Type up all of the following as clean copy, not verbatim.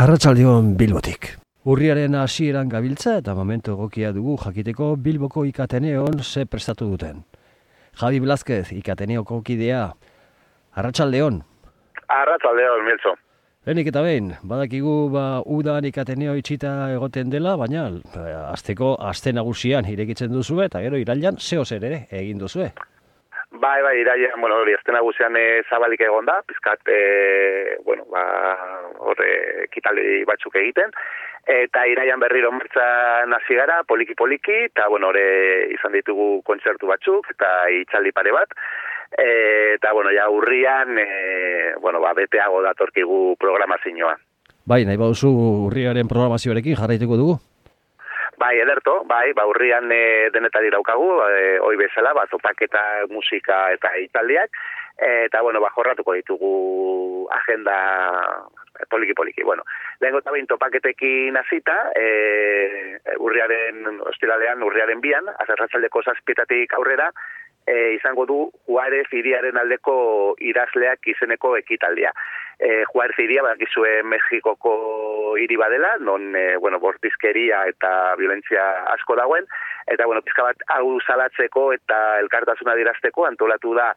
Arratsaldeon Bilbotik. Urriaren hasieran gabiltza eta momentu egokia dugu jakiteko Bilboko Ikateneon ze prestatu duten. Javi Blázquez, Ikateneoko kidea. Arratsaldeon. Arratsaldeon, Miltzo. Lehenik eta behin, badakigu udan Ikateneo itxita egoten dela, baina asteko aste nagusian irekitzen duzue eta gero irailean zehoz ere egin duzue. Bai, irailean, hori aste nagusian zabalik egon da, pizkat, horre ekitaldi batzuk egiten, eta irailean berriro martxan hasi gara, poliki-poliki, eta, izan ditugu kontzertu batzuk, eta itxaldi pare bat, eta, ja urrian, beteago datorkigu programazioa. Bai, nahi bauzu urriaren programazioarekin jarraituko dugu? Bai, ederto, urrian denetari daukagu, hoi bezala, topaketa, musika eta italdiak, eta, jorratuko ditugu agenda poliki-poliki. Lehenko eta behin topaketekin hasita, ostiralean, urriaren 2, arratsaldeko 7 aurrera, izango du Juarez hiriaren aldeko idazleak izeneko ekitaldia. Juarez hiria, badakizue Mexikoko hiri badela, non, bortizkeria eta violentzia asko dagoen, eta, pizka bat hau salatzeko eta elkartasuna dirazteko antolatu da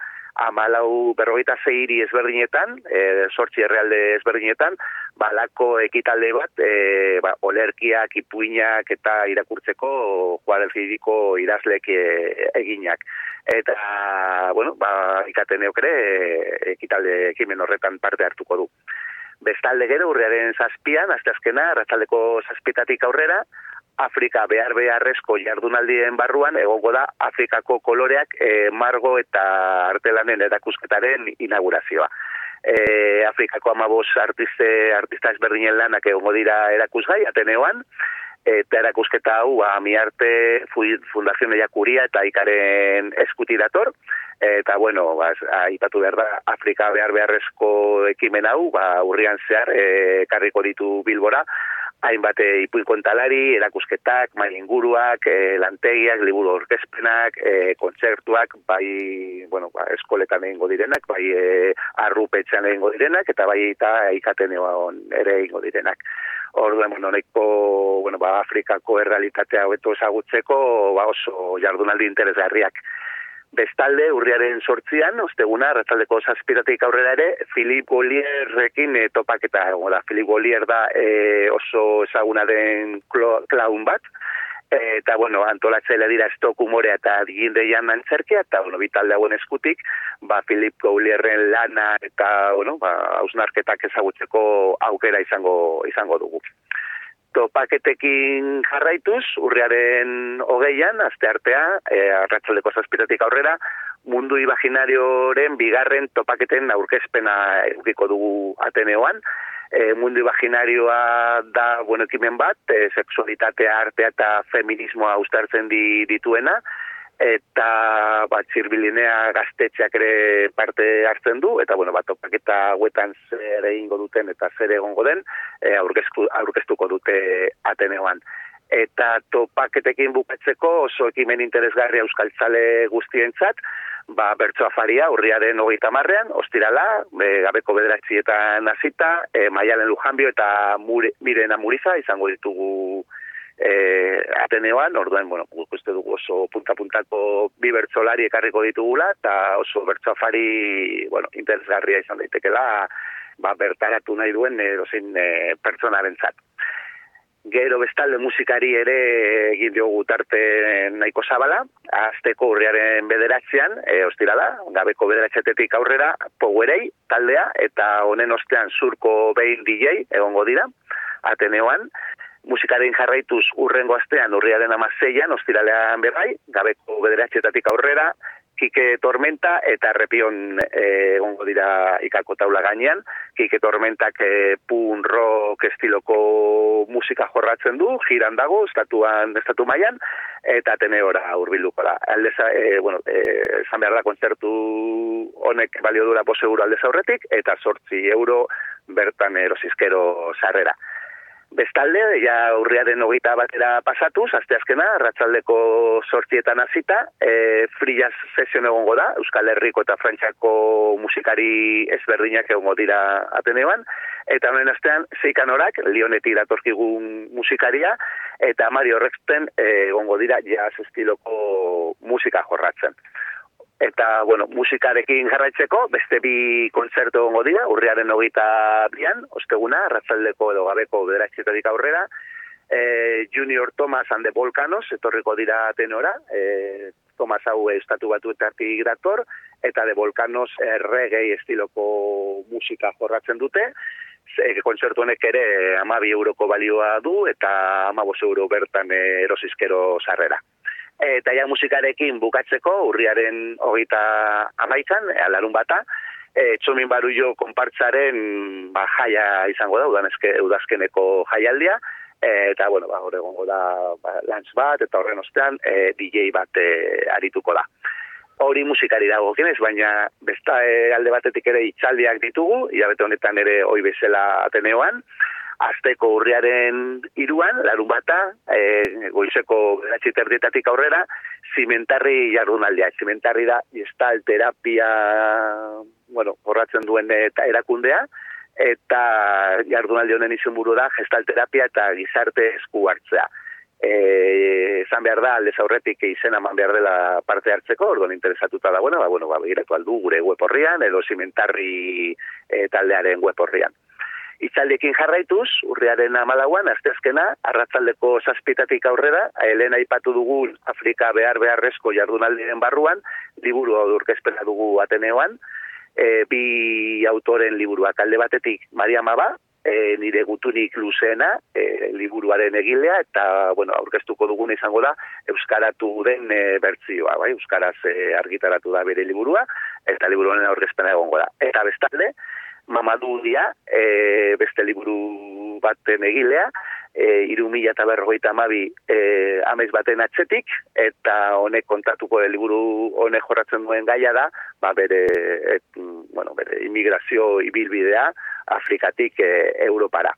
46 hiri ezberdinetan, 8 herrialde ezberdinetan, balako ekitalde bat, olerkiak, ipuinak eta irakurtzeko Juarez hiriko idazleek eginak. Eta, Ikateneok ere ekitalde ekimen horretan parte hartuko du. Bestalde gero, urriaren 7, asteazkena, arratsaldeko 7 aurrera, Afrika beharrezko jardunaldien barruan egongo da Afrikako koloreak margo eta artelanen erakusketaren inaugurazioa. Afrikako 15 artista ezberdinen lanak egongo dira erakusgai Ateneoan, eta erakusketa hau Miarte Fundazio Lehiakuria eta Ikaren eskuti dator, eta aipatu behar da Afrika beharrezko ekimen hau, urrian zehar karriko ditu Bilbora, hainbat ipuin kontalari, erakusketak, mai inguruak, lantegiak, liburu orkezpenak, kontzertuak, eskoletan egingo direnak, arrupetxean egingo direnak, eta eta Ikateneoan ere egingo direnak. Orduan, honeko, Afrikako errealitatea hobeto ezagutzeko, oso jardunaldi interesgarriak. Bestalde, urriaren 8, osteguna, arratsaldeko 7 aurrera ere, Philippe Gollierrekin topaketa egongo da. Philippe Gollier da oso ezaguna den klaun bat, eta, antolatzaile dira Stok Umorea eta Digindeian antzerkia, eta, bitalde hauen eskutik, Philippe Gollierren lana eta, hausnarketak ezagutzeko aukera izango dugu. Topaketekin jarraituz, urriaren 20, asteartea, arratsaldeko 7 aurrera, mundu imaginarioren bigarren topaketen aurkezpena edukiko dugu Ateneoan. Mundu imaginarioa da ekimen bat, sexualitatea, artea eta feminismoa uztartzen dituena, eta txirbilinea gaztetxeak ere parte hartzen du, eta topaketa hauetan zer egingo duten eta zer egongo den, aurkeztuko dute Ateneoan. Eta topaketekin bukatzeko oso ekimen interesgarria euskaltzale guztientzat, bertso afaria urriaren 30, ostirala, gabeko 9 hasita, Maialen Lujanbio eta Miren Amuriza izango ditugu Ateneoan, orduan, uste dugu oso punta-puntako bi bertsolari ekarriko ditugula, eta oso bertso afari, interesgarria izan daitekela, bertaratu nahi duen edozein pertsonarentzat. Gero bestalde musikari ere egin diogu tarte nahiko zabala, asteko urriaren 9, ostirala, gabeko 9 aurrera, Powerei taldea, eta honen ostean Surko Behin DJ egongo dira, Ateneoan. Musikaren jarraituz urrengo astean urriaren 16, ostiralean berrai, gabeko 9 aurrera, Kike Tormenta eta Repion egongo dira Ikako taula gainean. Kike Tormentak punk rock estiloko musika jorratzen du, jiran dago, estatu mailan, eta Ateneora hurbilduko da. Esan behar da kontzertu honek balio dura 5 euro aldez aurretik, eta 8 euro bertan erosizkero sarrera. Bestalde, ja urriaren 21 pasatuz, asteazkena, arratsaldeko 8 hasita, free jazz session egongo da, Euskal Herriko eta Frantziako musikari ezberdinak egongo dira Ateneoan, eta honen astean, 6 kanorak, Lionetik datorkigun musikaria, eta Mario Rexten egongo dira jazz estiloko musika jorratzen. Eta, bueno, musikarekin jarraitzeko, beste 2 kontzertu egongo dira, urriaren 22an, osteguna, arratsaldeko edo gabeko 9 aurrera, Junior Thomas and the Volcanos, etorriko dira tenora, Thomas hau estatu batuetatik dator, eta The Volcanos reggae estiloko musika jorratzen dute, kontzertu honek ere 12 euroko balioa du, eta 15 euro bertan erosizkero sarrera. Eta ja musikarekin bukatzeko, urriaren 31an, larunbata, Txomin Barullo konpartzaren jaia izango da, udazkeneko jaialdia, eta, bueno, hor egongo da lunch bat, eta horren ostean DJ bat arituko da. Hori musikari dago genez, baina besta alde batetik ere hitzaldiak ditugu, hilabete honetan ere hoi bezala Ateneoan, Azteko urriaren 3an, larunbata, goizeko 9:30 aurrera, zimentarri jardunaldia. Zimentarri da gestal terapia, bueno, jorratzen duen erakundea, eta jardunaldi honen izenburu da gestal terapia eta gizarte esku hartzea. Esan behar da, aldez aurretik izena eman behar dela parte hartzeko, orduan interesatuta da, begiratu aldu gure web horrian, edo zimentarri taldearen web horrian. Itzaldiekin jarraituz, urriaren 14an, asteazkena, arratsaldeko 7 aurrera, lehen aipatu dugun Afrika beharrezko jardunaldiren barruan, liburu aurkezpena dugu Ateneoan, 2 autoren liburuak, alde batetik Maria Maba, nire gutunik luzeena, liburuaren egilea, eta, aurkeztuko dugun izango da, euskaratu den bertzioa, euskaraz argitaratu da bere liburua, eta liburuaren aurkezpena egongo da. Eta bestalde, Mamadou Dia, beste liburu baten egilea, 3052 amez baten atzetik, eta honek kontatuko liburu honek jorratzen duen gaia da, bere immigrazio ibilbidea Afrikatik Europara.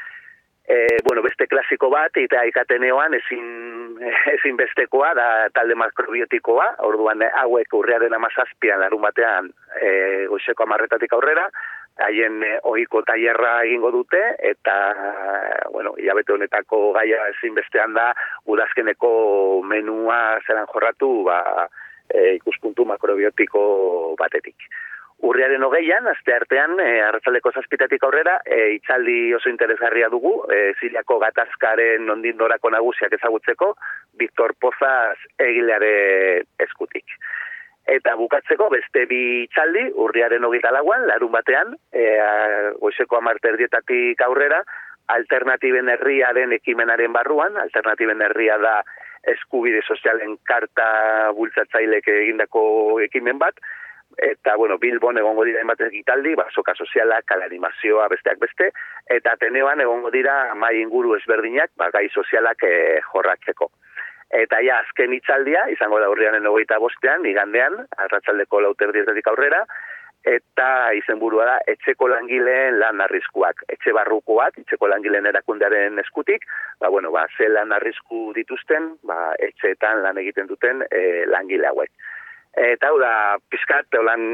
Beste klasiko bat, eta Ateneoan ezin bestekoa da talde makrobiotikoa, orduan hauek urriaren 17an larunbatean goizeko 10:00 aurrera, haien ohiko tailerra egingo dute, eta, hilabete honetako gaia ezinbestean da, udazkeneko menua zelan jorratu, ikuspuntu makrobiotiko batetik. Urriaren 20an, asteartean, arratsaldeko 7 aurrera, hitzaldi oso interesgarria dugu, Siriako gatazkaren nondindorako nagusiak ezagutzeko, Victor Pozas egilearen eskutik. Eta bukatzeko beste 2 hitzaldi, urriaren 24an, larun batean, goizeko 10:30 aurrera, Alternatiben Herriaren ekimenaren barruan, Alternatiben Herria da eskubide sozialen karta bultzatzailek egindako ekimen bat, eta, Bilbon egongo dira hainbat ekitaldi, soka sozialak, animazioa, besteak beste, eta Ateneoan egongo dira mahai inguru ezberdinak, gai sozialak jorratzeko. Eta azken hitzaldia, izango da urriaren 25an, igandean, arratsaldeko 4:30 aurrera, eta izenburua da etxeko langileen lan arriskuak. Etxe barrukoak, etxeko langileen erakundearen eskutik, ze lan arrisku dituzten, etxeetan lan egiten duten langile hauek. Eta hau da, pizkat,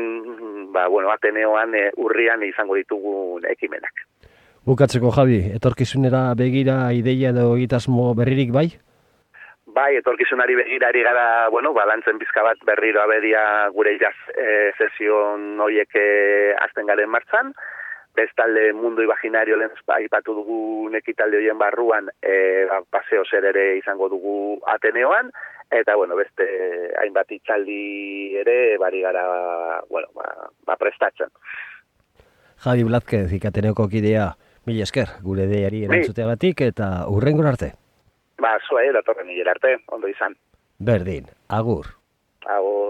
Ateneoan urrian izango ditugun ekimenak. Bukatzeko, Javi, etorkizunera begira ideia edo egitasmo berririk bai? Bai, etorkizunari begirari gara, balantzen bizka bat berriro abedia gure jazz sesion horiek azten garen martzan. Bestalde Mundo Imaginario lehen aipatu dugun ekitalde horien barruan paseo zer ere izango dugu Ateneoan. Eta, beste hainbat hitzaldi ere bari gara, prestatzen. Javi Blázquez, Ateneoko kidea, mila esker, gure deiari erantzuteagatik eta hurrengo arte. Zuei, datorren hilera arte, ondo izan. Berdin, agur. Agur.